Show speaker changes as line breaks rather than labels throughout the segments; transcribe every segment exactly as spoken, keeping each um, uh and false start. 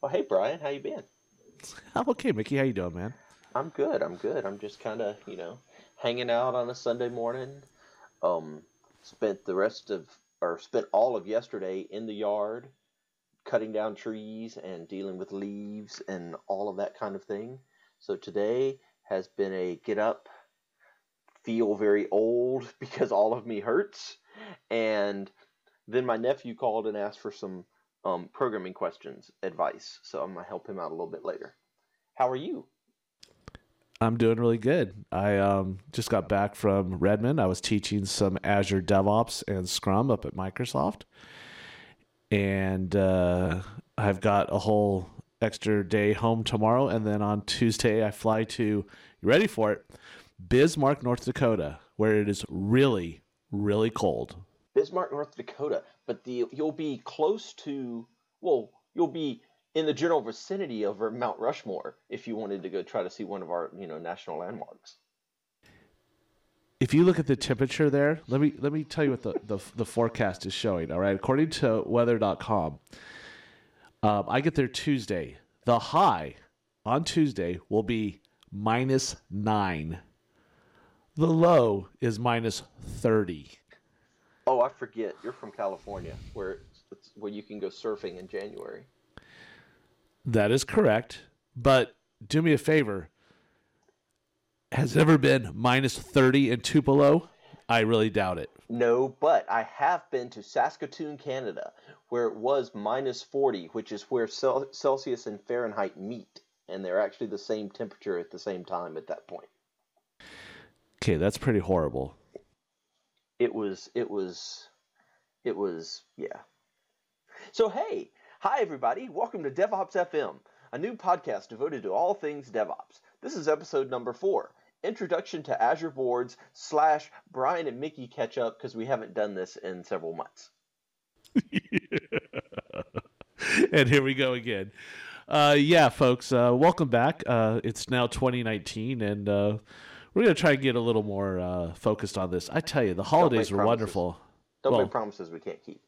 Well, hey Brian, how you been?
I'm okay, Mickey. How you doing, man?
I'm good. I'm good. I'm just kind of, you know, hanging out on a Sunday morning. Um, spent the rest of, or spent all of yesterday in the yard, cutting down trees and dealing with leaves and all of that kind of thing. So today has been a get up, feel very old because all of me hurts, and then my nephew called and asked for some um, programming questions, advice. So I'm gonna help him out a little bit later. How are you?
I'm doing really good. I um, just got back from Redmond. I was teaching some Azure DevOps and Scrum up at Microsoft, and uh, I've got a whole extra day home tomorrow. And then on Tuesday, I fly to, you ready for it, Bismarck, North Dakota, where it is really, really cold.
Bismarck, North Dakota, but the you'll be close to well, you'll be in the general vicinity of Mount Rushmore if you wanted to go try to see one of our you know national landmarks.
If you look at the temperature there, let me let me tell you what the, the, the forecast is showing. All right, according to weather dot com, um, I get there Tuesday. The high on Tuesday will be minus nine. The low is minus thirty.
Oh, I forget. You're from California, where it's, it's where you can go surfing in January.
That is correct. But do me a favor. Has it ever been minus thirty in Tupelo? I really doubt it.
No, but I have been to Saskatoon, Canada, where it was minus forty, which is where Cel- Celsius and Fahrenheit meet, and they're actually the same temperature at the same time at that point.
Okay, that's pretty horrible.
It was, it was, it was, yeah. So, hey, hi everybody, welcome to DevOps F M, a new podcast devoted to all things DevOps. This is episode number four, Introduction to Azure Boards slash Brian and Mickey catch up because we haven't done this in several months.
And here we go again. Uh, yeah, folks, uh, welcome back. Uh, it's now twenty nineteen, and uh, we're going to try and get a little more uh, focused on this. I tell you, the holidays were wonderful.
Don't well, make promises we can't keep.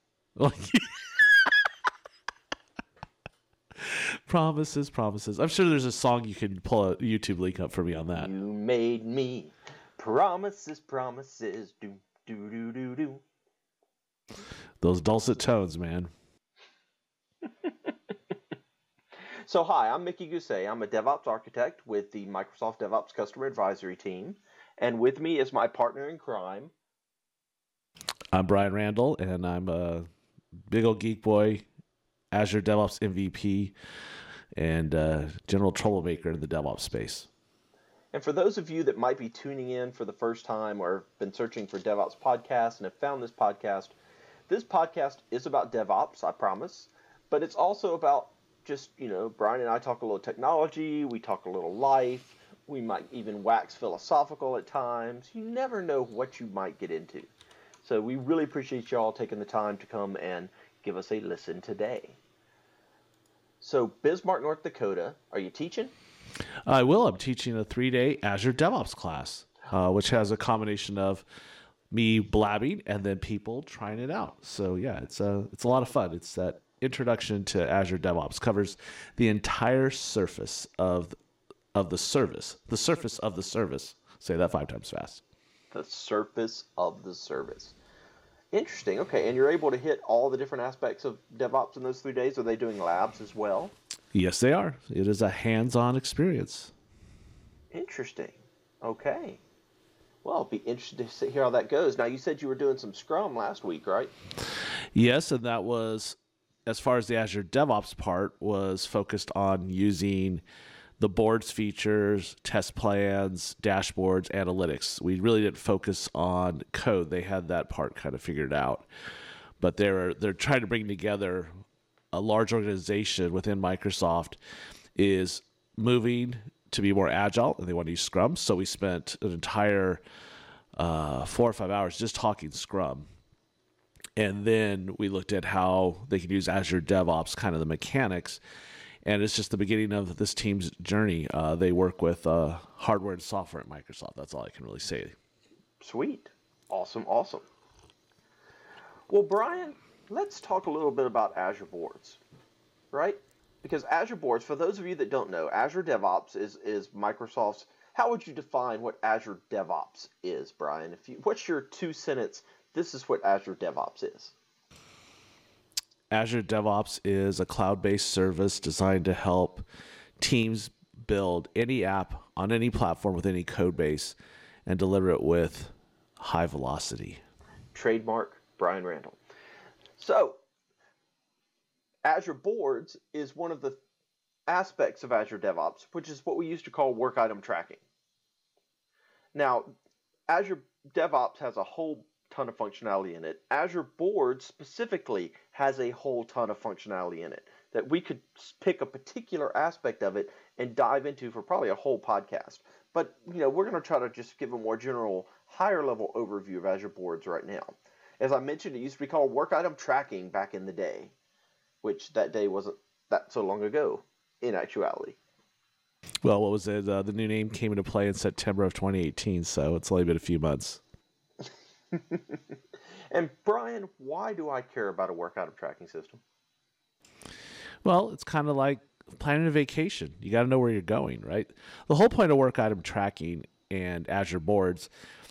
Promises, promises. I'm sure there's a song you can pull a YouTube link up for me on that.
You made me promises, promises, do, do, do, do, do.
Those dulcet tones, man.
So, hi, I'm Mickey Gousset. I'm a DevOps architect with the Microsoft DevOps Customer Advisory Team. And with me is my partner in crime.
I'm Brian Randall, and I'm a big old geek boy, Azure DevOps M V P, and uh, general troublemaker in the DevOps space.
And for those of you that might be tuning in for the first time or been searching for DevOps podcasts and have found this podcast, this podcast is about DevOps, I promise, but it's also about just, you know, Brian and I talk a little technology, we talk a little life, we might even wax philosophical at times. You never know what you might get into. So we really appreciate y'all taking the time to come and give us a listen today. So Bismarck, North Dakota, are you teaching?
I will. I'm teaching a three-day Azure DevOps class, uh, which has a combination of me blabbing and then people trying it out. So yeah, it's a it's a lot of fun. It's that introduction to Azure DevOps, covers the entire surface of of the service, the surface of the service. Say that five times fast.
The surface of the service. Interesting. Okay, and you're able to hit all the different aspects of DevOps in those three days. Are they doing labs as well?
Yes, they are. It is a hands-on experience.
Interesting. Okay. Well, I'll be interested to hear how that goes. Now, you said you were doing some Scrum last week, right?
Yes, and that was, as far as the Azure DevOps part, was focused on using the boards features, test plans, dashboards, analytics. We really didn't focus on code. They had that part kind of figured out. But they're they're trying to bring together a large organization within Microsoft is moving to be more agile, and they want to use Scrum. So we spent an entire uh, four or five hours just talking Scrum. And then we looked at how they could use Azure DevOps, kind of the mechanics. And it's just the beginning of this team's journey. Uh, they work with uh, hardware and software at Microsoft. That's all I can really say.
Sweet. Awesome, awesome. Well, Brian, let's talk a little bit about Azure Boards, right? because Azure Boards, for those of you that don't know, Azure DevOps is is Microsoft's. How would you define what Azure DevOps is, Brian? If you, what's your two sentence? This is what Azure DevOps is.
Azure DevOps is a cloud-based service designed to help teams build any app on any platform with any code base and deliver it with high velocity.
Trademark Brian Randall. So, Azure Boards is one of the aspects of Azure DevOps, which is what we used to call work item tracking. Now, Azure DevOps has a whole ton of functionality in it. Azure Boards specifically has a whole ton of functionality in it that we could pick a particular aspect of it and dive into for probably a whole podcast. But, you know, we're going to try to just give a more general, higher level overview of Azure Boards right now. As I mentioned, it used to be called work item tracking back in the day, which that day wasn't that so long ago in actuality.
Well, what was it? Uh, the new name came into play in September of twenty eighteen, so it's only been a few months.
And Brian, why do I care about a work item tracking system?
Well, it's kind of like planning a vacation. You got to know where you're going, right? The whole point of work item tracking and Azure Boards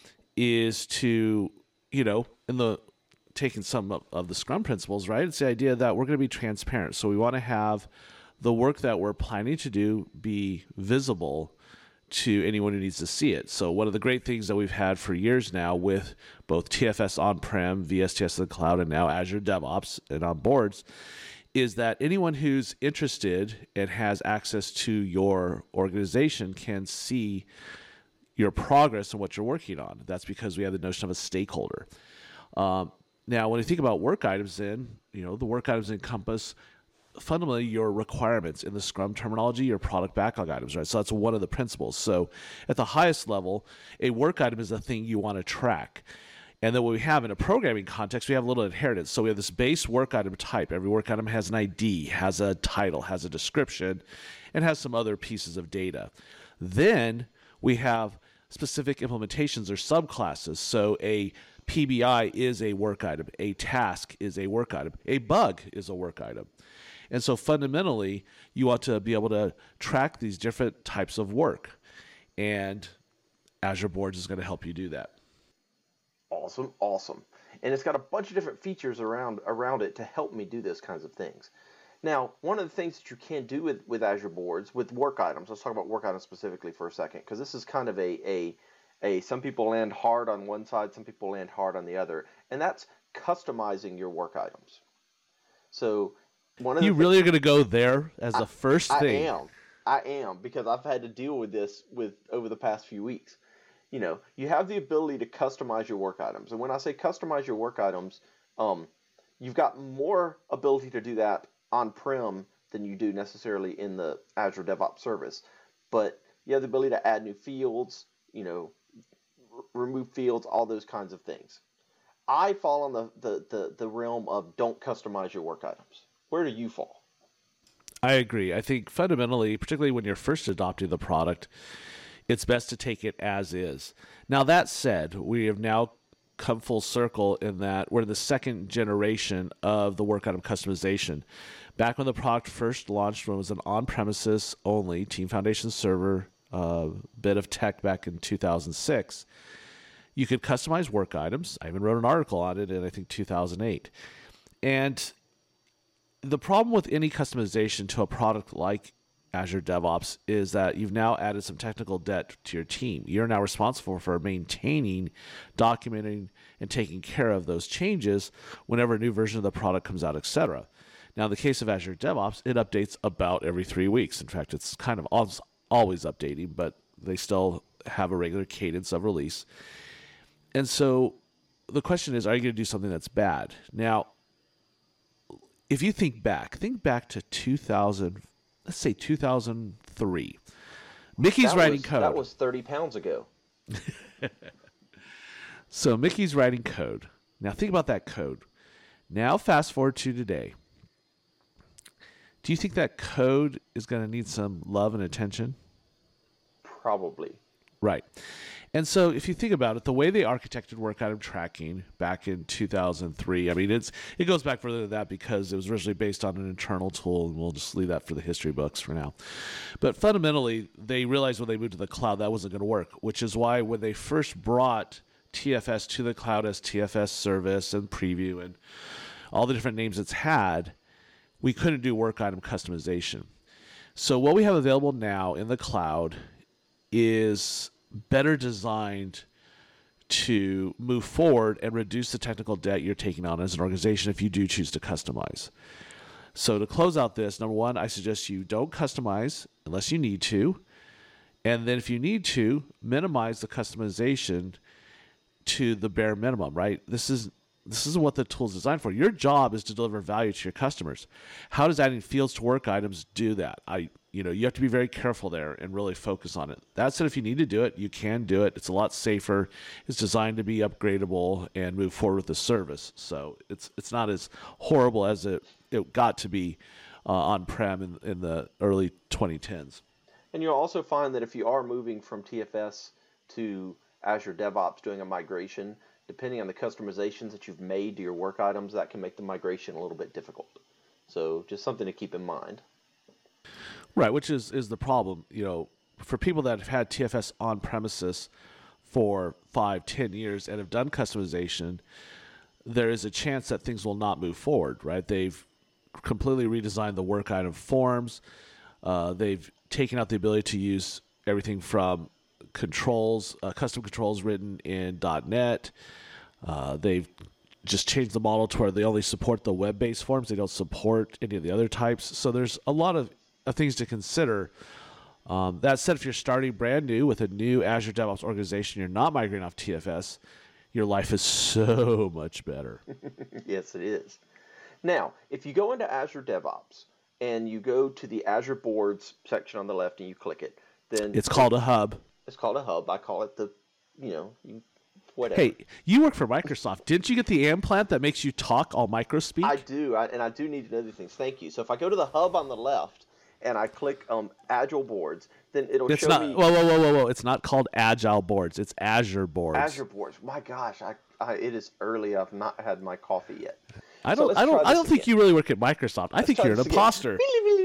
is to, you know, in the taking some of, of the Scrum principles, right? It's the idea that we're going to be transparent. So we want to have the work that we're planning to do be visible to anyone who needs to see it. So one of the great things that we've had for years now with both T F S on-prem, V S T S in the cloud, and now Azure DevOps and on boards is that anyone who's interested and has access to your organization can see your progress and what you're working on. That's because we have the notion of a stakeholder. Um, now, when you think about work items, then, you know, the work items encompass fundamentally your requirements in the Scrum terminology, your product backlog items, right? So that's one of the principles. So at the highest level, a work item is a thing you want to track. And then what we have in a programming context, we have a little inheritance. So we have this base work item type. Every work item has an I D, has a title, has a description, and has some other pieces of data. Then we have specific implementations or subclasses. So a P B I is a work item. A task is a work item. A bug is a work item. And so fundamentally, you want to be able to track these different types of work. And Azure Boards is going to help you do that.
Awesome, awesome. And it's got a bunch of different features around around it to help me do those kinds of things. Now, one of the things that you can do with, with Azure Boards, with work items, let's talk about work items specifically for a second, because this is kind of a, a, a, some people land hard on one side, some people land hard on the other, and that's customizing your work items. So, one of the
You really are going to go there as the first
I
thing?
I am. I am, because I've had to deal with this with over the past few weeks. You know, you have the ability to customize your work items. And when I say customize your work items, um, you've got more ability to do that on-prem than you do necessarily in the Azure DevOps service. But you have the ability to add new fields, you know, r- remove fields, all those kinds of things. I fall on the, the, the, the realm of don't customize your work items. Where do you fall?
I agree. I think fundamentally, particularly when you're first adopting the product, it's best to take it as is. Now, that said, we have now come full circle in that we're the second generation of the work item customization. Back when the product first launched, when it was an on-premises only Team Foundation server, uh, bit of tech back in two thousand six, you could customize work items. I even wrote an article on it in, I think, two thousand eight. And the problem with any customization to a product like Azure DevOps is that you've now added some technical debt to your team. You're now responsible for maintaining, documenting, and taking care of those changes whenever a new version of the product comes out, et cetera. Now, in the case of Azure DevOps, it updates about every three weeks. In fact, it's kind of always updating, but they still have a regular cadence of release. And so the question is, are you going to do something that's bad? Now, if you think back, think back to two thousand, let's say two thousand three. Mickey's
that
writing
was,
code.
That was thirty pounds ago.
So Mickey's writing code. Now think about that code. Now fast forward to today. Do you think that code is going to need some love and attention?
Probably.
Right. And so if you think about it, the way they architected work item tracking back in two thousand three, I mean, it's it goes back further than that because it was originally based on an internal tool, and we'll just leave that for the history books for now. But fundamentally, they realized when they moved to the cloud that wasn't going to work, which is why when they first brought T F S to the cloud as T F S Service and Preview and all the different names it's had, we couldn't do work item customization. So what we have available now in the cloud is better designed to move forward and reduce the technical debt you're taking on as an organization if you do choose to customize. So to close out this, number one, I suggest you don't customize unless you need to. And then if you need to, minimize the customization to the bare minimum, right? This is this is what the tool is designed for. Your job is to deliver value to your customers. How does adding fields to work items do that? I You know, you have to be very careful there and really focus on it. That said, if you need to do it, you can do it. It's a lot safer. It's designed to be upgradable and move forward with the service. So it's it's not as horrible as it, it got to be uh, on-prem in, in the early twenty tens.
And you'll also find that if you are moving from T F S to Azure DevOps doing a migration, depending on the customizations that you've made to your work items, that can make the migration a little bit difficult. So just something to keep in mind.
Right, which is, is the problem. You know, for people that have had T F S on premises for five, ten years and have done customization, there is a chance that things will not move forward, right? They've completely redesigned the work item forms. Uh, they've taken out the ability to use everything from controls, uh, custom controls written in .NET. Uh, they've just changed the model to where they only support the web-based forms. They don't support any of the other types. So there's a lot of of things to consider. Um, that said, if you're starting brand new with a new Azure DevOps organization, you're not migrating off T F S, your life is so much better.
Yes, it is. Now, if you go into Azure DevOps and you go to the Azure Boards section on the left and you click it, then
it's called a hub.
It's called a hub. I call it the, you know, you, whatever.
Hey, you work for Microsoft. Didn't you get the implant that makes you talk all microspeak?
I do, I, and I do need to know these things. Thank you. So if I go to the hub on the left, and I click um, Agile Boards, then it'll
it's
show
not,
me...
Whoa, whoa, whoa, whoa, whoa. It's not called Agile Boards. It's Azure Boards.
Azure Boards. My gosh, I, I, it is early. I've not had my coffee yet.
I don't,
so
I don't, I don't think you really work at Microsoft. I
let's
think you're an imposter.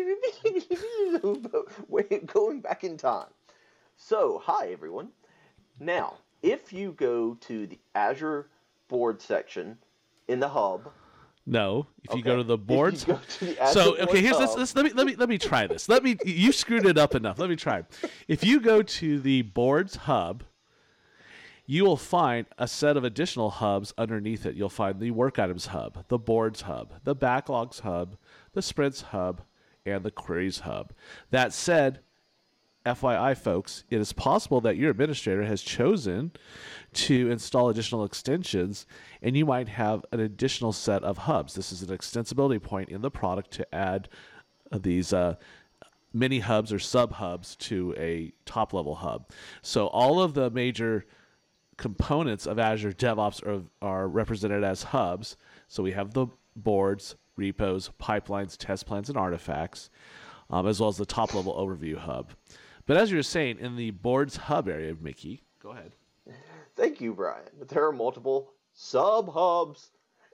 Wait, going back in time. So, hi, everyone. Now, if you go to the Azure Board section in the hub...
No, if you
okay.
go to the boards.
To the
so okay,
Boards
here's
hub,
this, this. Let me let me let me try this. Let me. You screwed it up enough. Let me try. If you go to the boards hub, you will find a set of additional hubs underneath it. You'll find the work items hub, the boards hub, the backlogs hub, the sprints hub, and the queries hub. That said, F Y I, folks, it is possible that your administrator has chosen to install additional extensions, and you might have an additional set of hubs. This is an extensibility point in the product to add uh, these uh, mini hubs or sub hubs to a top level hub. So all of the major components of Azure DevOps are, are represented as hubs. So we have the boards, repos, pipelines, test plans, and artifacts, um, as well as the top level overview hub. But as you were saying, in the boards hub area, Mickey, go ahead.
Thank you, Brian. There are multiple sub-hubs.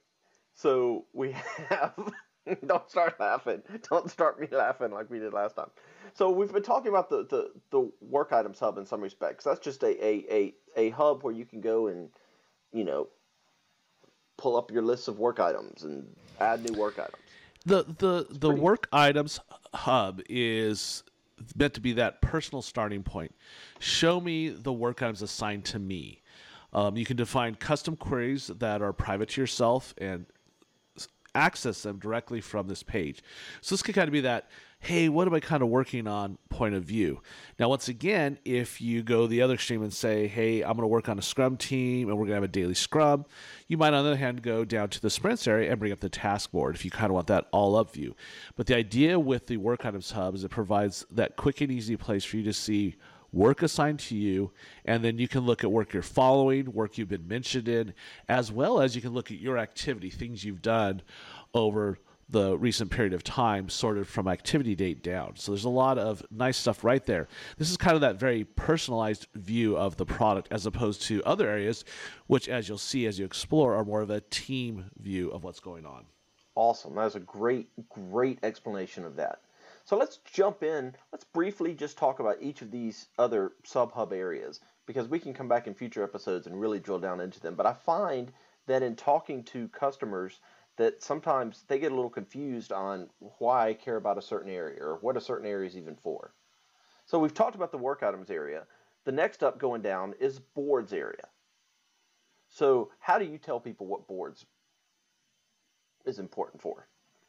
So we have... Don't start laughing. Don't start me laughing like we did last time. So we've been talking about the, the, the work items hub in some respects. That's just a, a, a, a hub where you can go and, you know, pull up your list of work items and add new work items.
The the, the
pretty...
work items hub is meant to be that personal starting point. Show me the work items assigned to me. Um, you can define custom queries that are private to yourself and access them directly from this page. So this could kind of be that, hey, what am I kind of working on point of view? Now, once again, if you go the other extreme and say, hey, I'm going to work on a Scrum team and we're going to have a daily Scrum, you might, on the other hand, go down to the sprints area and bring up the task board if you kind of want that all-up view. But the idea with the Work Items Hub is it provides that quick and easy place for you to see work assigned to you, and then you can look at work you're following, work you've been mentioned in, as well as you can look at your activity, things you've done over the recent period of time sorted from activity date down. So there's a lot of nice stuff right there. This is kind of that very personalized view of the product as opposed to other areas, which, as you'll see as you explore, are more of a team view of what's going on.
Awesome. That was a great, great explanation of that. So let's jump in. Let's briefly just talk about each of these other sub-hub areas, because we can come back in future episodes and really drill down into them. But I find that in talking to customers that sometimes they get a little confused on why I care about a certain area or what a certain area is even for. So we've talked about the work items area. The next up going down is boards area. So how do you tell people what boards is important for?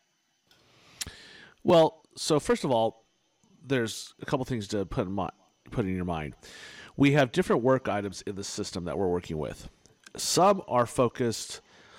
Well, so first of all, there's a couple things to put in, mind, put in your mind. We have different work items in the system that we're working with. Some are focused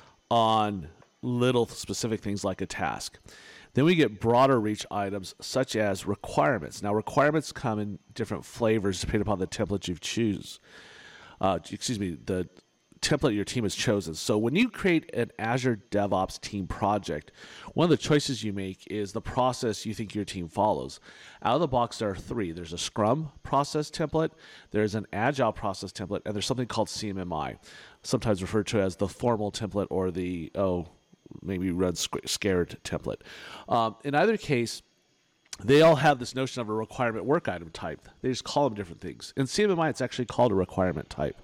on little specific things like a task. Then we get broader reach items such as requirements. Now, requirements come in different flavors depending upon the template you choose. Uh, excuse me, the template your team has chosen. So when you create an Azure DevOps team project, one of the choices you make is the process you think your team follows. Out of the box, there are three. There's a Scrum process template, there's an Agile process template, and there's something called C M M I, sometimes referred to as the formal template or the, oh, maybe Red Scared template. Um, in either case, they all have this notion of a requirement work item type. They just call them different things. In C M M I, it's actually called a requirement type.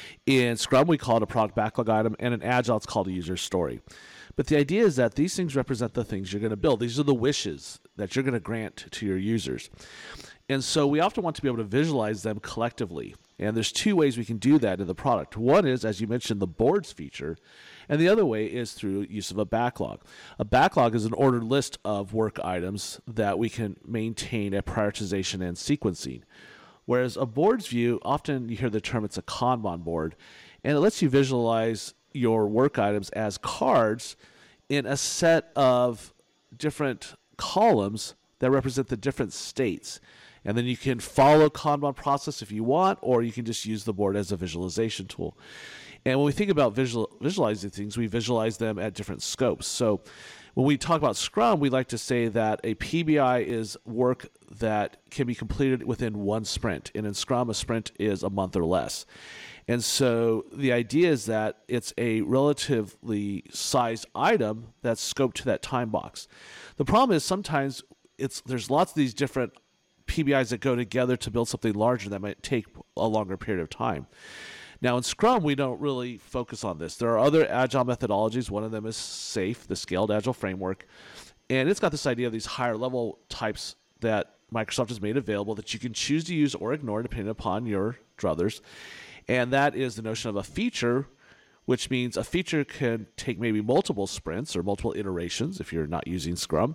In Scrum, we call it a product backlog item, and in Agile, it's called a user story. But the idea is that these things represent the things you're going to build. These are the wishes that you're going to grant to your users. And so we often want to be able to visualize them collectively. And there's two ways we can do that in the product. One is, as you mentioned, the boards feature, and the other way is through use of a backlog. A backlog is an ordered list of work items that we can maintain a prioritization and sequencing. Whereas a boards view, often you hear the term, it's a Kanban board, and it lets you visualize your work items as cards in a set of different columns that represent the different states. And then you can follow Kanban process if you want, or you can just use the board as a visualization tool. And when we think about visual, visualizing things, we visualize them at different scopes. So when we talk about Scrum, we like to say that a P B I is work that can be completed within one sprint. And in Scrum, a sprint is a month or less. And so the idea is that it's a relatively sized item that's scoped to that time box. The problem is sometimes it's there's lots of these different P B Is that go together to build something larger that might take a longer period of time. Now, in Scrum, we don't really focus on this. There are other Agile methodologies. One of them is SAFe, the Scaled Agile Framework. And it's got this idea of these higher level types that Microsoft has made available that you can choose to use or ignore depending upon your druthers. And that is the notion of a feature, which means a feature can take maybe multiple sprints or multiple iterations if you're not using Scrum.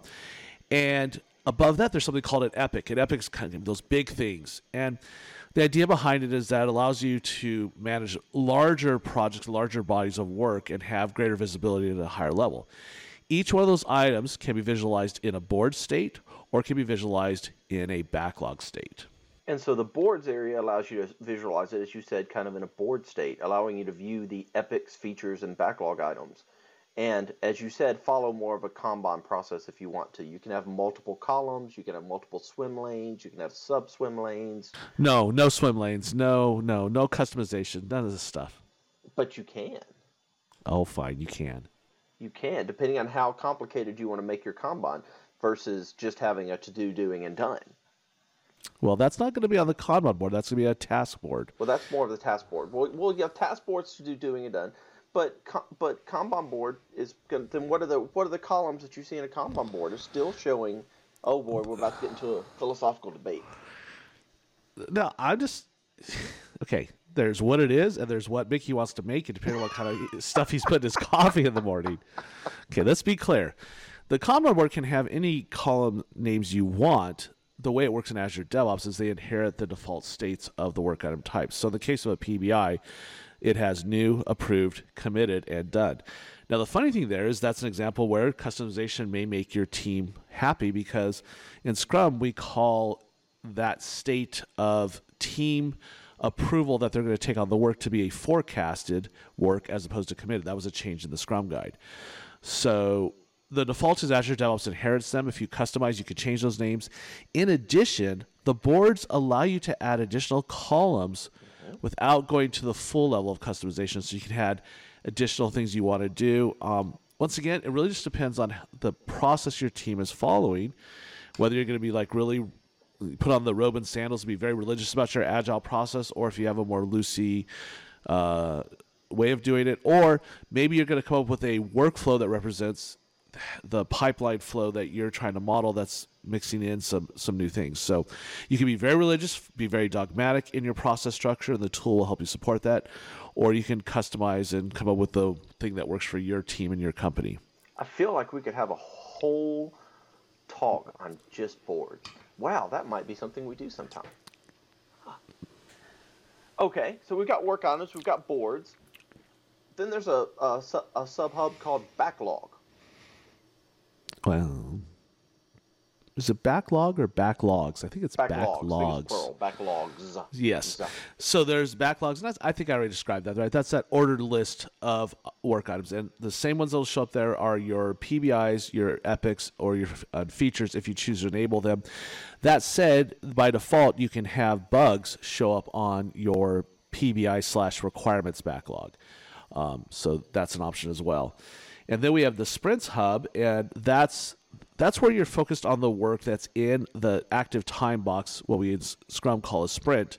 And above that, there's something called an epic. An epic is kind of those big things. And the idea behind it is that it allows you to manage larger projects, larger bodies of work, and have greater visibility at a higher level. Each one of those items can be visualized in a board state or can be visualized in a backlog state.
And so the boards area allows you to visualize it, as you said, kind of in a board state, allowing you to view the epics, features, and backlog items. And as you said, follow more of a Kanban process if you want to. You can have multiple columns, you can have multiple swim lanes, you can have sub-swim lanes.
No, no swim lanes. No, no, no customization. None of this stuff.
But you can.
Oh, fine, you can.
You can, depending on how complicated you want to make your Kanban versus just having a to-do, doing, and done.
Well, that's not going to be on the Kanban board. That's going to be a task board.
Well, that's more of the task board. Well, well you have task boards to do, doing, and done. But but Kanban board is going. Then what are the what are the columns that you see in a Kanban board? It's still showing. Oh boy, we're about to get into a philosophical debate.
No, I'm just okay. There's what it is, and there's what Mickey wants to make it, depending on what kind of stuff he's put in his coffee in the morning. Okay, let's be clear. The Kanban board can have any column names you want. The way it works in Azure DevOps is they inherit the default states of the work item types. So in the case of a P B I, it has new, approved, committed, and done. Now, the funny thing there is that's an example where customization may make your team happy because in Scrum, we call that state of team approval that they're going to take on the work to be a forecasted work as opposed to committed. That was a change in the Scrum guide. So the default is Azure DevOps inherits them. If you customize, you can change those names. In addition, the boards allow you to add additional columns mm-hmm. without going to the full level of customization. So you can add additional things you want to do. Um, once again, it really just depends on the process your team is following, whether you're going to be like really put on the robe and sandals and be very religious about your agile process, or if you have a more loosey uh, way of doing it, or maybe you're going to come up with a workflow that represents the pipeline flow that you're trying to model that's mixing in some some new things. So you can be very religious, be very dogmatic in your process structure, and the tool will help you support that, or you can customize and come up with the thing that works for your team and your company.
I feel like we could have a whole talk on just boards. Wow, that might be something we do sometime. Okay, so we've got work items, we've got boards. Then there's a, a, a sub-hub called Backlog.
Well, is it backlog or backlogs? I think it's
backlogs.
backlogs.
I think it's plural. Backlogs.
Yes. So there's backlogs, and that's, I think I already described that, right? That's that ordered list of work items, and the same ones that will show up there are your P B Is, your epics, or your uh, features if you choose to enable them. That said, by default, you can have bugs show up on your P B I slash requirements backlog. Um, so that's an option as well. And then we have the Sprints Hub, and that's that's where you're focused on the work that's in the active time box, what we in Scrum call a sprint,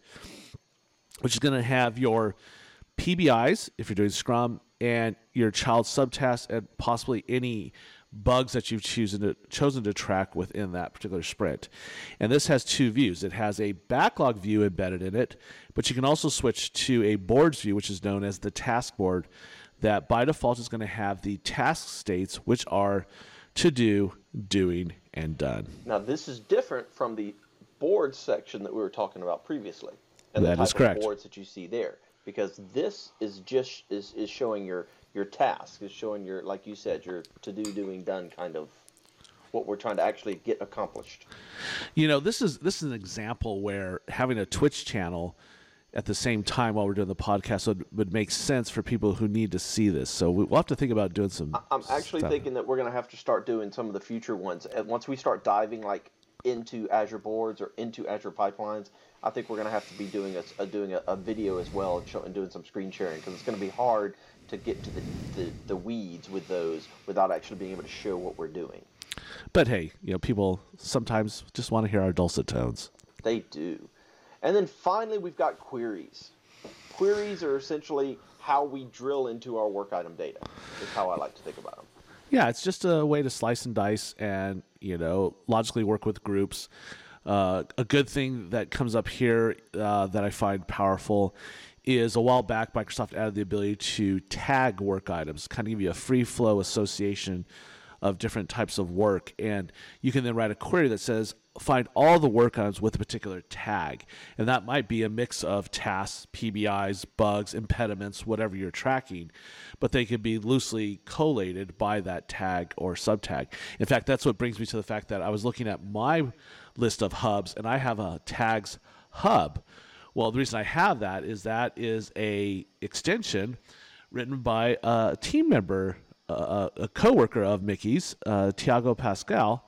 which is going to have your P B Is, if you're doing Scrum, and your child subtasks, and possibly any bugs that you've chosen to, chosen to track within that particular sprint. And this has two views. It has a backlog view embedded in it, but you can also switch to a boards view, which is known as the task board, that by default is going to have the task states, which are to do, doing, and done.
Now, this is different from the boards section that we were talking about previously, and
that
the type
is correct.
of boards that you see there, because this is just is, is showing your your task, is showing your, like you said, your to do, doing, done kind of what we're trying to actually get accomplished.
You know, this is this is an example where having a Twitch channel at the same time while we're doing the podcast would, would make sense for people who need to see this. So we'll have to think about doing some.
I'm actually
stuff.
thinking that we're going to have to start doing some of the future ones. And once we start diving like into Azure boards or into Azure pipelines, I think we're going to have to be doing a, a doing a, a video as well and, show, and doing some screen sharing, because it's going to be hard to get to the, the, the weeds with those without actually being able to show what we're doing.
But hey, you know, people sometimes just want to hear our dulcet tones.
They do. And then finally, we've got queries. Queries are essentially how we drill into our work item data, is how I like to think about them.
Yeah, it's just a way to slice and dice and, you know, logically work with groups. Uh, a good thing that comes up here uh, that I find powerful is a while back, Microsoft added the ability to tag work items, kind of give you a free flow association of different types of work. And you can then write a query that says, find all the work items with a particular tag. And that might be a mix of tasks, P B Is, bugs, impediments, whatever you're tracking. But they could be loosely collated by that tag or subtag. In fact, that's what brings me to the fact that I was looking at my list of hubs, and I have a tags hub. Well, the reason I have that is that is a extension written by a team member, uh, a coworker of Mickey's, uh, Tiago Pascal,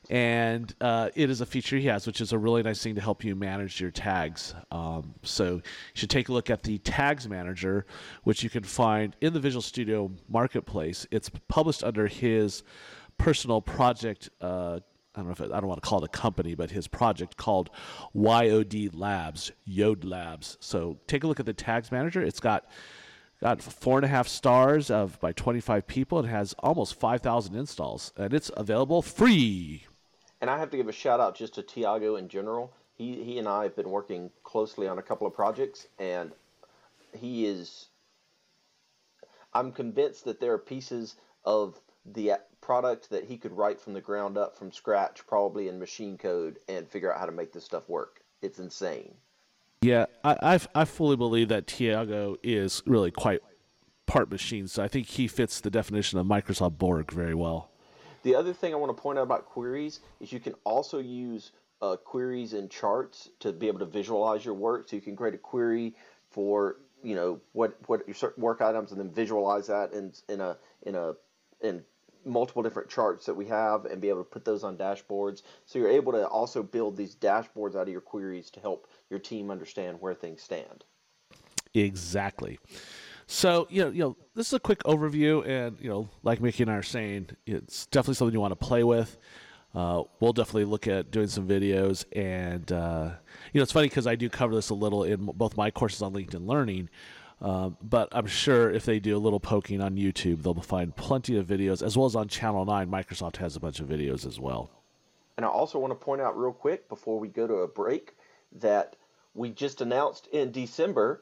and uh, it is a feature he has, which is a really nice thing to help you manage your tags. Um, so you should take a look at the Tags Manager, which you can find in the Visual Studio Marketplace. It's published under his personal project. Uh, I don't know if it, I don't want to call it a company, but his project called Y O D Labs, Yod Labs. So take a look at the Tags Manager. It's got got four and a half stars of by twenty-five people. It has almost five thousand installs, and it's available free.
And I have to give a shout out just to Tiago in general. He he and I have been working closely on a couple of projects, and he is. I'm convinced that there are pieces of the product that he could write from the ground up, from scratch, probably in machine code, and figure out how to make this stuff work. It's insane.
Yeah, I I, I fully believe that Tiago is really quite part machine, so I think he fits the definition of Microsoft Borg very well.
The other thing I want to point out about queries is you can also use uh, queries and charts to be able to visualize your work. So you can create a query for, you know, what what your certain work items, and then visualize that in in a in a in multiple different charts that we have and be able to put those on dashboards. So you're able to also build these dashboards out of your queries to help your team understand where things stand.
Exactly. So, you know, you know, this is a quick overview, and, you know, like Mickey and I are saying, it's definitely something you want to play with. Uh, we'll definitely look at doing some videos, and, uh, you know, it's funny because I do cover this a little in both my courses on LinkedIn Learning, um, but I'm sure if they do a little poking on YouTube, they'll find plenty of videos, as well as on Channel nine, Microsoft has a bunch of videos as well.
And I also want to point out real quick before we go to a break that we just announced in December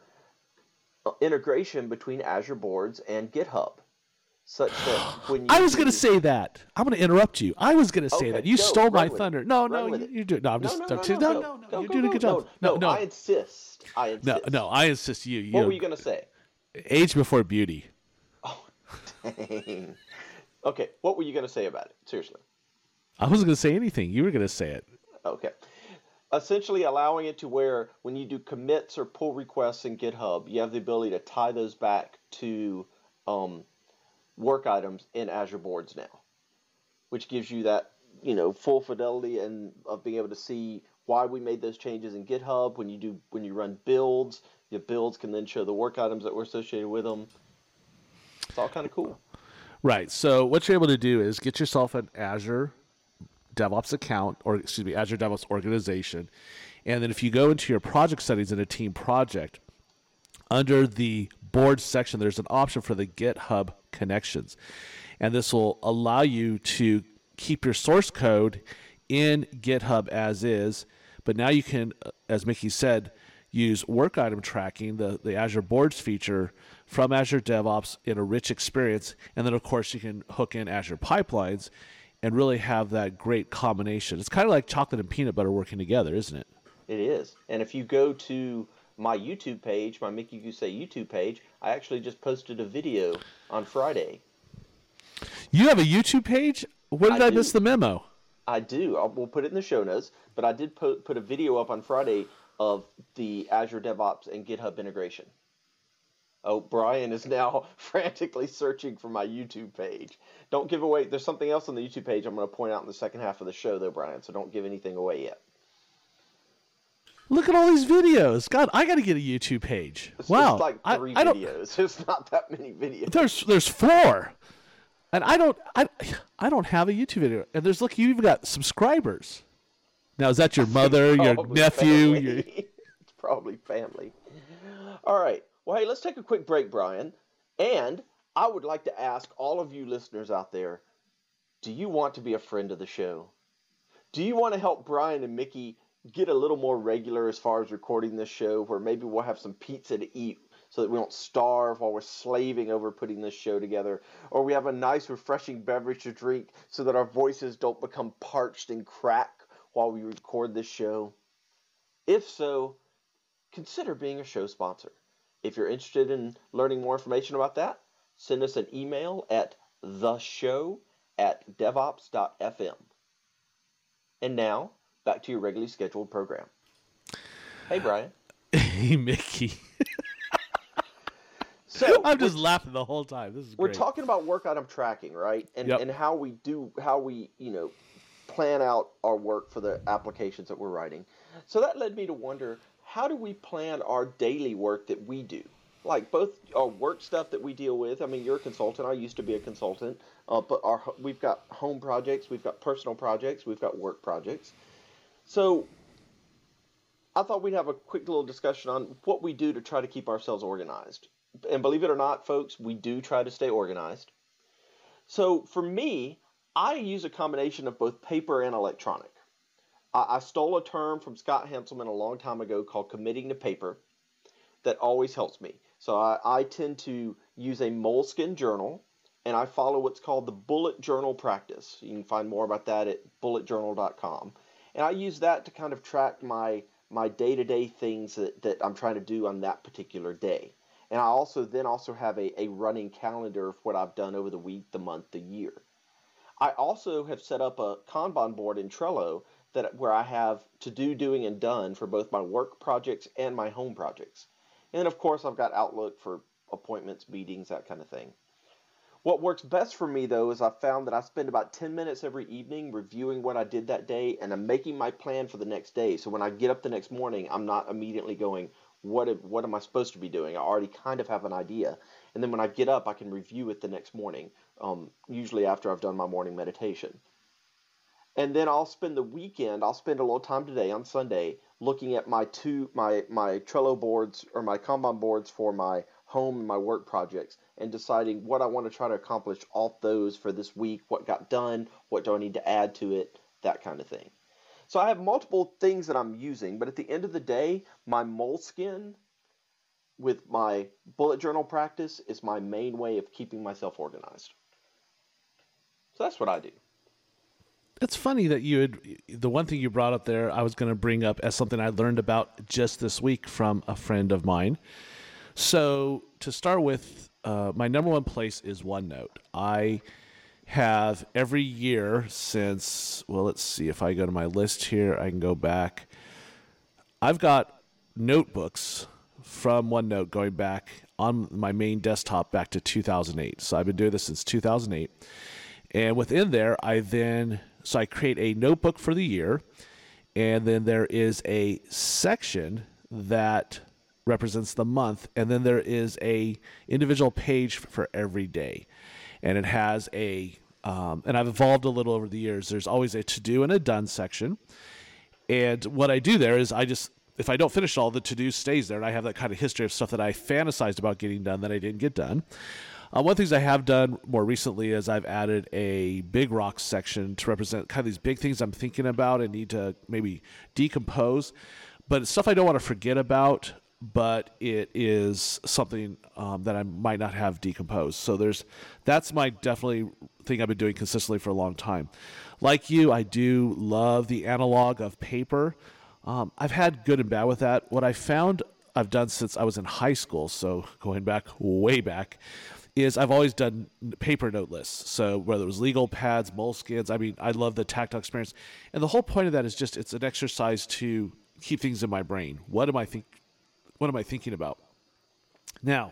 integration between Azure Boards and GitHub, such that when you
I was
do...
going to say that. I'm going to interrupt you. I was going to say
okay,
that. You
go,
stole my
with
thunder.
It.
No,
run
no, you, you do. No, I'm just.
no,
No,
no,
no,
no,
no,
no,
no,
go,
You're
go,
doing
go,
a good
go.
job.
No,
No,
no,
no,
I insist. I insist.
no, no. I insist. You. you
what
know,
were you going to say?
Age before beauty.
Oh, dang. Okay, what were you going to say about it? Seriously.
I wasn't going to say anything. You were going to say it.
Okay. Essentially allowing it to where when you do commits or pull requests in GitHub, you have the ability to tie those back to um, work items in Azure Boards now, which gives you that, you know, full fidelity and of being able to see why we made those changes in GitHub. When you do, when you run builds, your builds can then show the work items that were associated with them. It's all kind of cool.
Right. So what you're able to do is get yourself an Azure DevOps account, or excuse me, Azure DevOps organization. And then if you go into your project settings in a team project, under the board section, there's an option for the GitHub connections. And this will allow you to keep your source code in GitHub as is, but now you can, as Mickey said, use work item tracking, the, the Azure Boards feature from Azure DevOps in a rich experience. And then, of course, you can hook in Azure Pipelines and really have that great combination. It's kind of like chocolate and peanut butter working together, isn't it?
It is. And if you go to my YouTube page, my Mickey Gousset YouTube page, I actually just posted a video on Friday.
You have a YouTube page? Where did I,
I
miss the memo?
I do. I'll, we'll put it in the show notes. But I did put, put a video up on Friday of the Azure DevOps and GitHub integration. Oh, Brian is now frantically searching for my YouTube page. Don't give away. There's something else on the YouTube page I'm going to point out in the second half of the show, though, Brian. So don't give anything away yet.
Look at all these videos. God, I got to get a YouTube page.
It's,
wow.
It's like three
I, I
videos. There's not that many videos.
There's there's four. And I don't I I don't have a YouTube video. And there's look, you even got subscribers. Now is that your mother, your nephew? Your...
It's probably family. All right. Well, hey, let's take a quick break, Brian. And I would like to ask all of you listeners out there, do you want to be a friend of the show? Do you want to help Brian and Mickey get a little more regular as far as recording this show, where maybe we'll have some pizza to eat so that we don't starve while we're slaving over putting this show together, or we have a nice refreshing beverage to drink so that our voices don't become parched and crack while we record this show? If so, consider being a show sponsor. If you're interested in learning more information about that, send us an email at theshow at devops dot f m. And now, back to your regularly scheduled program. Hey, Brian.
Hey, Mickey.
So
I'm just laughing the whole time. This is
we're
great.
talking about work item tracking, right? And
Yep.
and how we do how we, you know, plan out our work for the applications that we're writing. So that led me to wonder, how do we plan our daily work that we do? Like both our work stuff that we deal with. I mean, you're a consultant. I used to be a consultant. Uh, but our we've got home projects, we've got personal projects, we've got work projects. So I thought we'd have a quick little discussion on what we do to try to keep ourselves organized. And believe it or not, folks, we do try to stay organized. So for me, I use a combination of both paper and electronic. I, I stole a term from Scott Hanselman a long time ago called committing to paper that always helps me. So I, I tend to use a Moleskine journal, and I follow what's called the bullet journal practice. You can find more about that at bullet journal dot com. And I use that to kind of track my, my day-to-day things that, that I'm trying to do on that particular day. And I also then also have a, a running calendar of what I've done over the week, the month, the year. I also have set up a Kanban board in Trello that where I have to do, doing, and done for both my work projects and my home projects. And then, of course, I've got Outlook for appointments, meetings, that kind of thing. What works best for me, though, is I found that I spend about ten minutes every evening reviewing what I did that day, and I'm making my plan for the next day. So when I get up the next morning, I'm not immediately going, what, what am I supposed to be doing? I already kind of have an idea. And then when I get up, I can review it the next morning, um, usually after I've done my morning meditation. And then I'll spend the weekend, I'll spend a little time today on Sunday looking at my two my my Trello boards or my Kanban boards for my home and my work projects and deciding what I want to try to accomplish off those for this week, what got done, what do I need to add to it, that kind of thing. So I have multiple things that I'm using, but at the end of the day, my Moleskine with my bullet journal practice is my main way of keeping myself organized. So that's what I do.
It's funny that you had the one thing you brought up there. I was going to bring up as something I learned about just this week from a friend of mine. So to start with, uh, my number one place is OneNote. I have every year since, well, let's see if I go to my list here, I can go back. I've got notebooks from OneNote going back on my main desktop back to two thousand eight. So I've been doing this since two thousand eight. And within there, I then, so I create a notebook for the year, and then there is a section that represents the month, and then there is a individual page for every day. And it has a, um, and I've evolved a little over the years. There's always a to-do and a done section. And what I do there is I just, if I don't finish all, the to-do stays there, and I have that kind of history of stuff that I fantasized about getting done that I didn't get done. Uh, one of the things I have done more recently is I've added a big rocks section to represent kind of these big things I'm thinking about and need to maybe decompose. But it's stuff I don't want to forget about, but it is something um, that I might not have decomposed. So there's that's my definitely thing I've been doing consistently for a long time. Like you, I do love the analog of paper. Um, I've had good and bad with that. What I found I've done since I was in high school, so going back way back, is I've always done paper note lists. So whether it was legal pads, Moleskines, I mean, I love the tactile experience. And the whole point of that is just it's an exercise to keep things in my brain. What am I think? What am I thinking about? Now,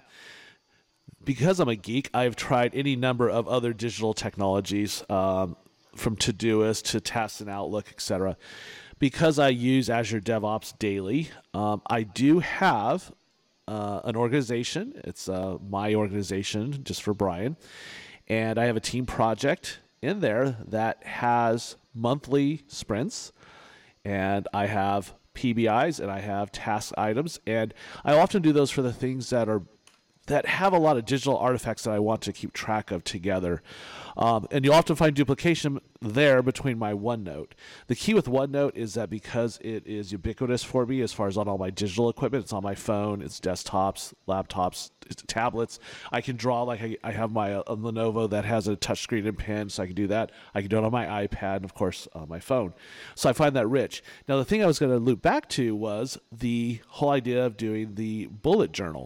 because I'm a geek, I've tried any number of other digital technologies, um, from Todoist to Tasks in Outlook, et cetera. Because I use Azure DevOps daily, um, I do have uh, an organization. It's uh, my organization, just for Brian. And I have a team project in there that has monthly sprints. And I have P B Is and I have task items. And I often do those for the things that are that have a lot of digital artifacts that I want to keep track of together. Um, and you'll often find duplication there between my OneNote. The key with OneNote is that because it is ubiquitous for me as far as on all my digital equipment, it's on my phone, it's desktops, laptops, it's tablets. I can draw like I, I have my uh, Lenovo that has a touchscreen and pen, so I can do that. I can do it on my iPad and, of course, on my phone. So I find that rich. Now, the thing I was going to loop back to was the whole idea of doing the bullet journal.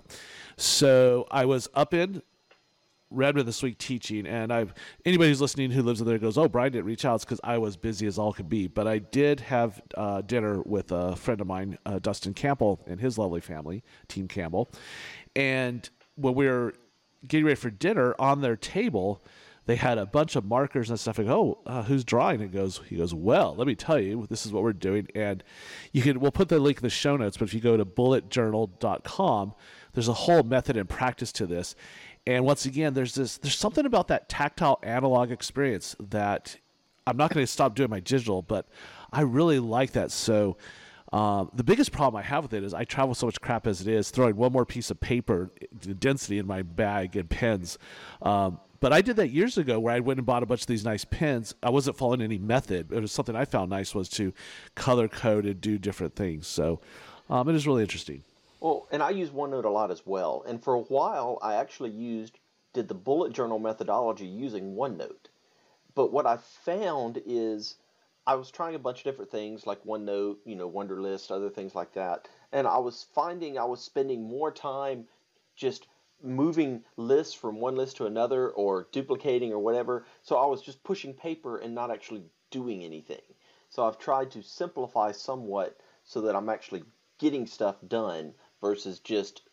So I was up in Redmond this week teaching, and I've anybody who's listening who lives in there goes, "Oh, Brian didn't reach out." It's because I was busy as all could be. But I did have uh, dinner with a friend of mine, uh, Dustin Campbell, and his lovely family, Team Campbell. And when we were getting ready for dinner, on their table, they had a bunch of markers and stuff. I go, "Oh, uh, who's drawing?" It goes, he goes, "Well, let me tell you, this is what we're doing." And you can, we'll put the link in the show notes. But if you go to bullet journal dot com, there's a whole method and practice to this. And once again, there's this, there's something about that tactile analog experience that I'm not going to stop doing my digital, but I really like that. So um, the biggest problem I have with it is I travel so much crap as it is, throwing one more piece of paper density in my bag and pens. Um, but I did that years ago where I went and bought a bunch of these nice pens. I wasn't following any method. It was something I found nice was to color code and do different things. So um, it is really interesting.
Well, and I use OneNote a lot as well. And for a while, I actually used, did the bullet journal methodology using OneNote. But what I found is I was trying a bunch of different things like OneNote, you know, Wunderlist, other things like that. And I was finding I was spending more time just moving lists from one list to another or duplicating or whatever. So I was just pushing paper and not actually doing anything. So I've tried to simplify somewhat so that I'm actually getting stuff done versus just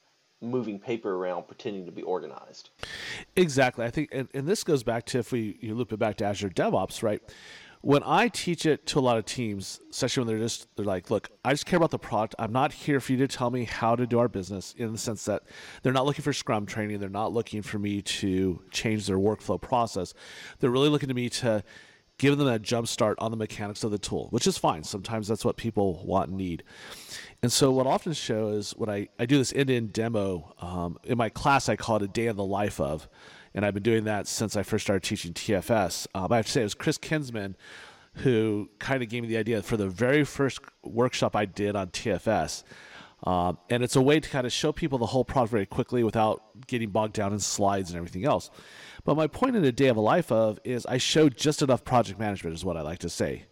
moving paper around pretending to be organized.
Exactly. I think, and, and this goes back to, if we you loop it back to Azure DevOps, right? When I teach it to a lot of teams, especially when they're just, they're like, look, I just care about the product. I'm not here for you to tell me how to do our business, in the sense that they're not looking for Scrum training. They're not looking for me to change their workflow process. They're really looking to me to give them a jump start on the mechanics of the tool, which is fine. Sometimes that's what people want and need. And so what I often show is when I, I do this end-to-end demo, um, in my class, I call it a day in the life of. And I've been doing that since I first started teaching T F S. Um, I have to say it was Chris Kinsman who kind of gave me the idea for the very first workshop I did on T F S. Um, and it's a way to kind of show people the whole product very quickly without getting bogged down in slides and everything else. But my point in a day of a life of is I showed just enough project management, is what I like to say.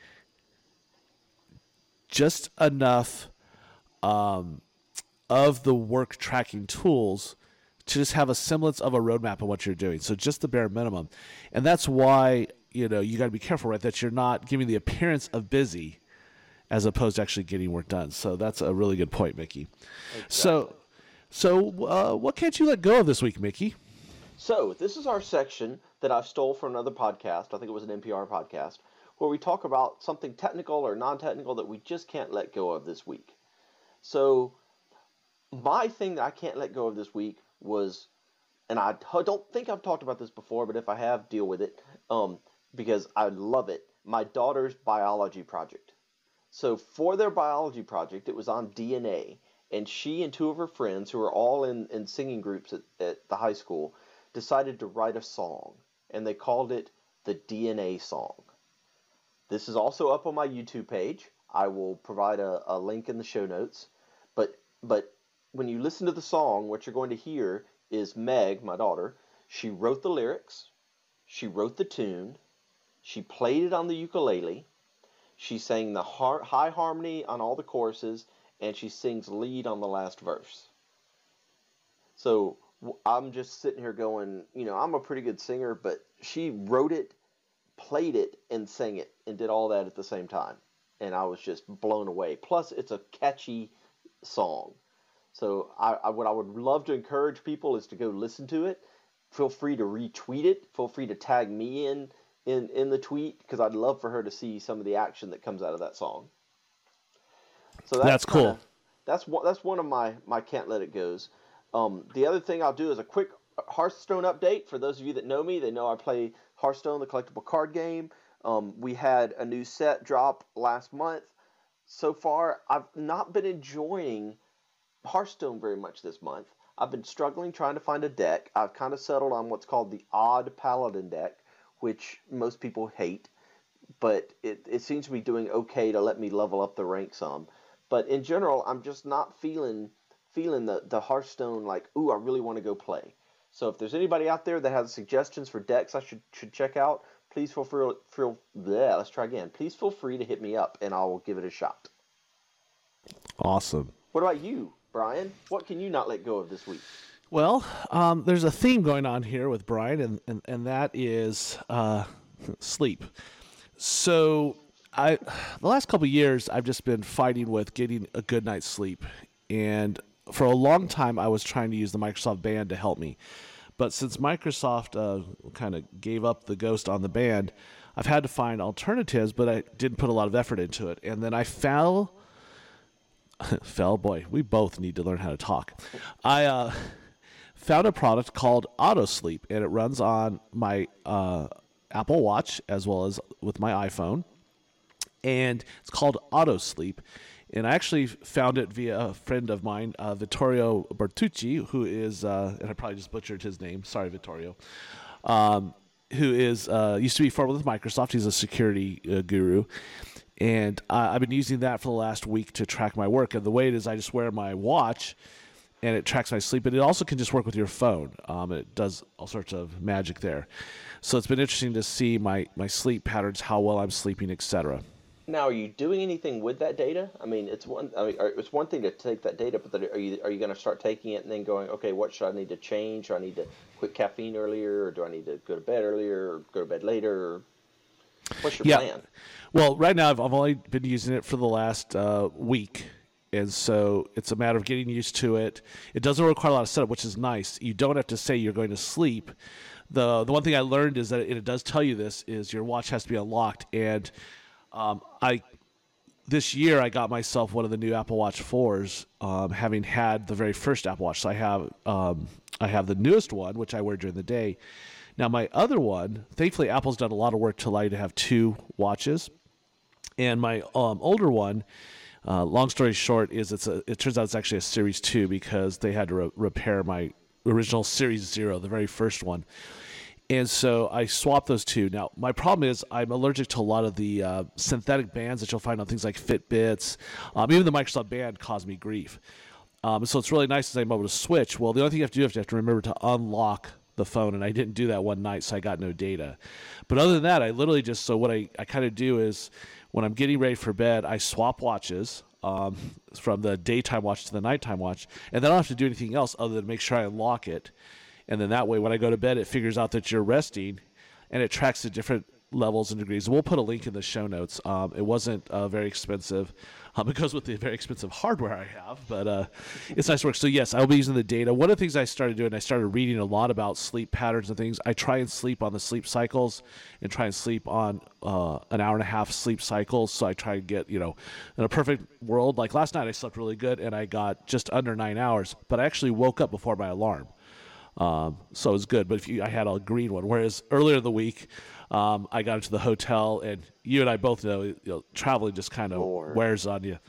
Just enough um, of the work tracking tools to just have a semblance of a roadmap of what you're doing. So just the bare minimum. And that's why, you know, you got to be careful, right, that you're not giving the appearance of busy as opposed to actually getting work done. So that's a really good point, Mickey. Exactly. So, so uh, what can't you let go of this week, Mickey?
So this is our section that I've stole from another podcast. I think it was an N P R podcast, where we talk about something technical or non-technical that we just can't let go of this week. So my thing that I can't let go of this week was, and I don't think I've talked about this before, but if I have, deal with it, um, because I love it, my daughter's biology project. So for their biology project, it was on D N A, and she and two of her friends, who are all in, in singing groups at, at the high school, decided to write a song, and they called it the D N A song. This is also up on my YouTube page. I will provide a, a link in the show notes, but but when you listen to the song, what you're going to hear is Meg, my daughter, she wrote the lyrics, she wrote the tune, she played it on the ukulele, she sang the har- high harmony on all the choruses, and she sings lead on the last verse. So I'm just sitting here going, you know, I'm a pretty good singer, but she wrote it, played it, and sang it, and did all that at the same time. And I was just blown away. Plus, it's a catchy song. So I, I, what I would love to encourage people is to go listen to it. Feel free to retweet it. Feel free to tag me in in, in the tweet, because I'd love for her to see some of the action that comes out of that song. So that's,
that's
kinda,
cool.
That's one. That's one of my my can't let it goes. Um, the other thing I'll do is a quick Hearthstone update. For those of you that know me, they know I play Hearthstone, the collectible card game. Um, we had a new set drop last month. So far, I've not been enjoying Hearthstone very much this month. I've been struggling trying to find a deck. I've kind of settled on what's called the Odd Paladin deck, which most people hate, but it, it seems to be doing okay to let me level up the rank some. But in general, I'm just not feeling feeling the, the Hearthstone like, ooh, I really want to go play. So if there's anybody out there that has suggestions for decks I should should check out, please feel free, feel, bleh, let's try again. Please feel free to hit me up, and I will give it a shot.
Awesome.
What about you, Brian? What can you not let go of this week?
Well, um, there's a theme going on here with Brian, and, and, and that is uh, sleep. So I, the last couple of years, I've just been fighting with getting a good night's sleep. And for a long time, I was trying to use the Microsoft Band to help me. But since Microsoft uh, kind of gave up the ghost on the band, I've had to find alternatives, but I didn't put a lot of effort into it. And then I fell, fell, boy, we both need to learn how to talk. I uh, found a product called AutoSleep, and it runs on my uh, Apple Watch as well as with my iPhone. And it's called AutoSleep. And I actually found it via a friend of mine, uh, Vittorio Bertucci, who is, uh, and I probably just butchered his name. Sorry, Vittorio. Um, who is uh, used to be forward with Microsoft. He's a security uh, guru. And uh, I've been using that for the last week to track my work. And the way it is, I just wear my watch, and it tracks my sleep. But it also can just work with your phone. Um, it does all sorts of magic there. So it's been interesting to see my, my sleep patterns, how well I'm sleeping, et cetera.
Now, are you doing anything with that data? I mean, it's one. I mean, it's one thing to take that data, but are you are you going to start taking it and then going, okay, what should I need to change? Do I need to quit caffeine earlier, or do I need to go to bed earlier, or go to bed later? Or what's your
yeah.
plan?
Well, right now I've I've only been using it for the last uh, week, And so it's a matter of getting used to it. It doesn't require a lot of setup, which is nice. You don't have to say you're going to sleep. The the one thing I learned is that it, it does tell you this, is your watch has to be unlocked. And um, I this year I got myself one of the new Apple Watch fours, um, having had the very first Apple Watch. So I have um, I have the newest one, which I wear during the day. Now my other one, thankfully Apple's done a lot of work to allow you to have two watches. And my um, older one, Uh, long story short, is it's a. It turns out it's actually a Series two because they had to re- repair my original Series Zero, the very first one, and so I swapped those two. Now my problem is I'm allergic to a lot of the uh, synthetic bands that you'll find on things like Fitbits. Um, even the Microsoft Band caused me grief. Um, so it's really nice that I'm able to switch. Well, the only thing you have to do is you have to remember to unlock the phone, and I didn't do that one night, so I got no data. But other than that, I literally just so what I, I kind of do is, when I'm getting ready for bed, I swap watches um, from the daytime watch to the nighttime watch, and then I don't have to do anything else other than make sure I unlock it. And then that way, when I go to bed, it figures out that you're resting, and it tracks the different levels and degrees. We'll put a link in the show notes. Um, it wasn't uh, very expensive. Um, it goes with the very expensive hardware I have, but uh, it's nice work. So yes, I'll be using the data. One of the things I started doing, I started reading a lot about sleep patterns and things. I try and sleep on the sleep cycles and try and sleep on uh, an hour and a half sleep cycles. So I try and get, you know, in a perfect world, like last night I slept really good and I got just under nine hours, but I actually woke up before my alarm. Um, so it was good, but if you, I had a green one, whereas earlier in the week, um, I got into the hotel, and you and I both know, you know traveling just kind of wears on you.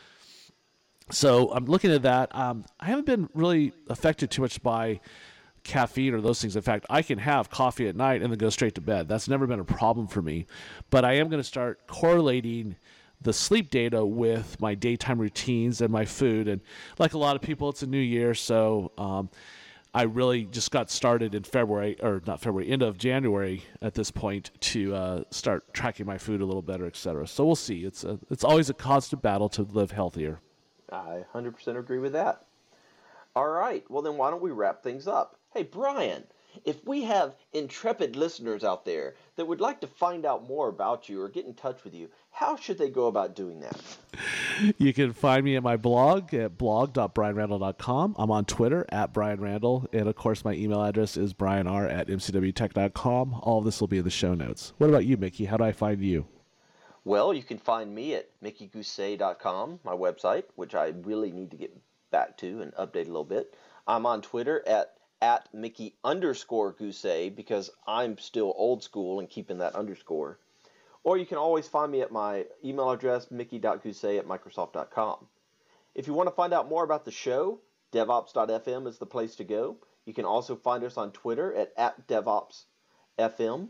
So I'm looking at that. Um, I haven't been really affected too much by caffeine or those things. In fact, I can have coffee at night and then go straight to bed. That's never been a problem for me, but I am going to start correlating the sleep data with my daytime routines and my food. And like a lot of people, it's a new year, so um, I really just got started in February, or not February, end of January at this point to uh, start tracking my food a little better, et cetera. So we'll see. It's a, it's always a constant battle to live healthier.
I one hundred percent agree with that. All right. Well, then why don't we wrap things up? Hey, Brian, if we have intrepid listeners out there that would like to find out more about you or get in touch with you, how should they go about doing that?
You can find me at my blog at blog dot brian randall dot com. I'm on Twitter at Brian Randall. And, of course, my email address is brianr at m c w tech dot com. All of this will be in the show notes. What about you, Mickey? How do I find you?
Well, you can find me at mickey gousset dot com, my website, which I really need to get back to and update a little bit. I'm on Twitter at at Mickey underscore Gousset because I'm still old school and keeping that underscore. Or you can always find me at my email address, mickey dot gousset at microsoft dot com. If you want to find out more about the show, devops dot f m is the place to go. You can also find us on Twitter at, at devops f m.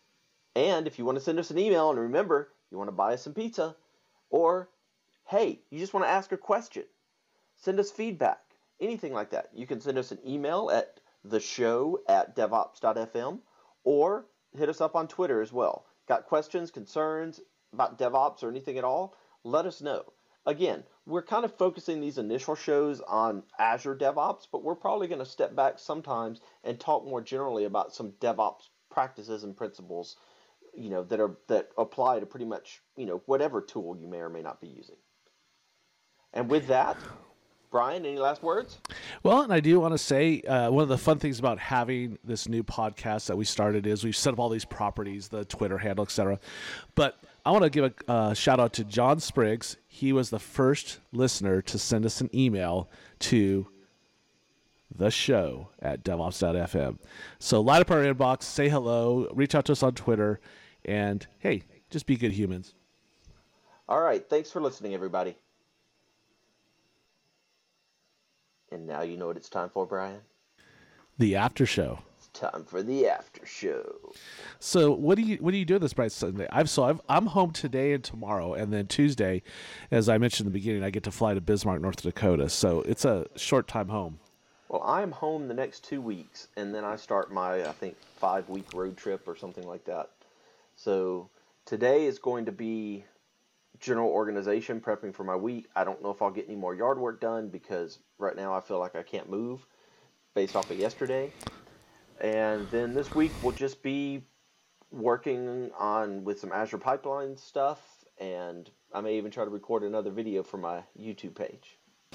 And if you want to send us an email, and remember, you want to buy us some pizza, or, hey, you just want to ask a question, send us feedback, anything like that, you can send us an email at the show at devops dot f m, or hit us up on Twitter as well. Got questions, concerns about DevOps or anything at all? Let us know. Again, we're kind of focusing these initial shows on Azure DevOps, but we're probably going to step back sometimes and talk more generally about some DevOps practices and principles, you know, that are that apply to pretty much, you know, whatever tool you may or may not be using. And with that, Brian, any last words?
Well, and I do want to say uh, one of the fun things about having this new podcast that we started is we've set up all these properties, the Twitter handle, et cetera. But I want to give a uh, shout out to John Spriggs. He was the first listener to send us an email to the show at devops dot f m. So light up our inbox, say hello, reach out to us on Twitter, and hey, just be good humans.
All right. Thanks for listening, everybody. And now you know what it's time for, Brian?
The after show.
It's time for the after show.
So what do you what do you do this bright Sunday? I've so I've, I'm home today and tomorrow, and then Tuesday, as I mentioned in the beginning, I get to fly to Bismarck, North Dakota. So it's a short time home.
Well, I'm home the next two weeks, and then I start my, I think, five-week road trip or something like that. So today is going to be general organization, prepping for my week. I don't know if I'll get any more yard work done because right now I feel like I can't move based off of yesterday. And then this week will just be working on with some Azure Pipeline stuff, and I may even try to record another video for my YouTube page.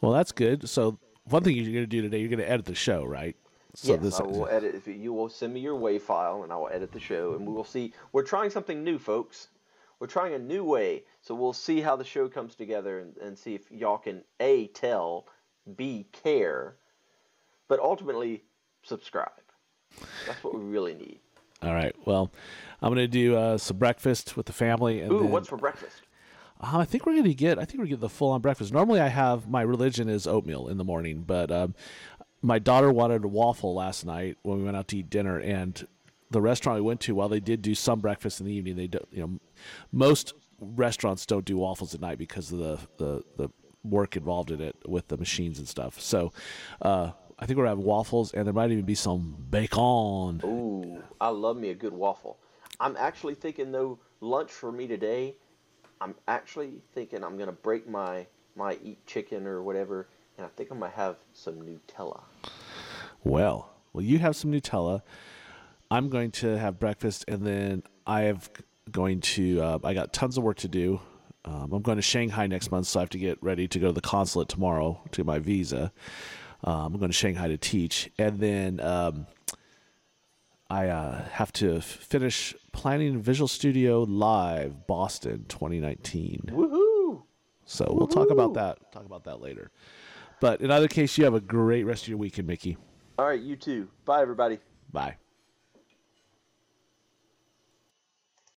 Well, that's good. So one thing you're going to do today, you're going to edit the show, right? So
Yes,
this,
I will edit. If you will send me your WAV file, and I will edit the show, and we will see. We're trying something new, folks. We're trying a new way, so we'll see how the show comes together, and, and see if y'all can A, tell, B, care, but ultimately subscribe. That's what we really need.
All right. Well, I'm going to do uh, some breakfast with the family. And
Ooh,
then,
what's for breakfast?
Uh, I think we're going to get. I think we're going to get the full on breakfast. Normally, I have my religion is oatmeal in the morning, but um, my daughter wanted a waffle last night when we went out to eat dinner, and the restaurant we went to, while they did do some breakfast in the evening, they do, you know, most restaurants don't do waffles at night because of the the, the work involved in it with the machines and stuff. So, uh, I think we're having waffles, and there might even be some bacon.
Ooh, I love me a good waffle. I'm actually thinking though, lunch for me today. I'm actually thinking I'm gonna break my my eat chicken or whatever, and I think I'm gonna have some Nutella.
Well, well, you have some Nutella. I'm going to have breakfast, and then I have going to. Uh, I got tons of work to do. Um, I'm going to Shanghai next month, so I have to get ready to go to the consulate tomorrow to get my visa. Um, I'm going to Shanghai to teach, and then um, I uh, have to f- finish planning Visual Studio Live Boston twenty nineteen.
Woohoo!
So
Woo-hoo.
we'll talk about that. Talk about that later. But in either case, you have a great rest of your weekend, Mickey.
All right, you too. Bye, everybody.
Bye.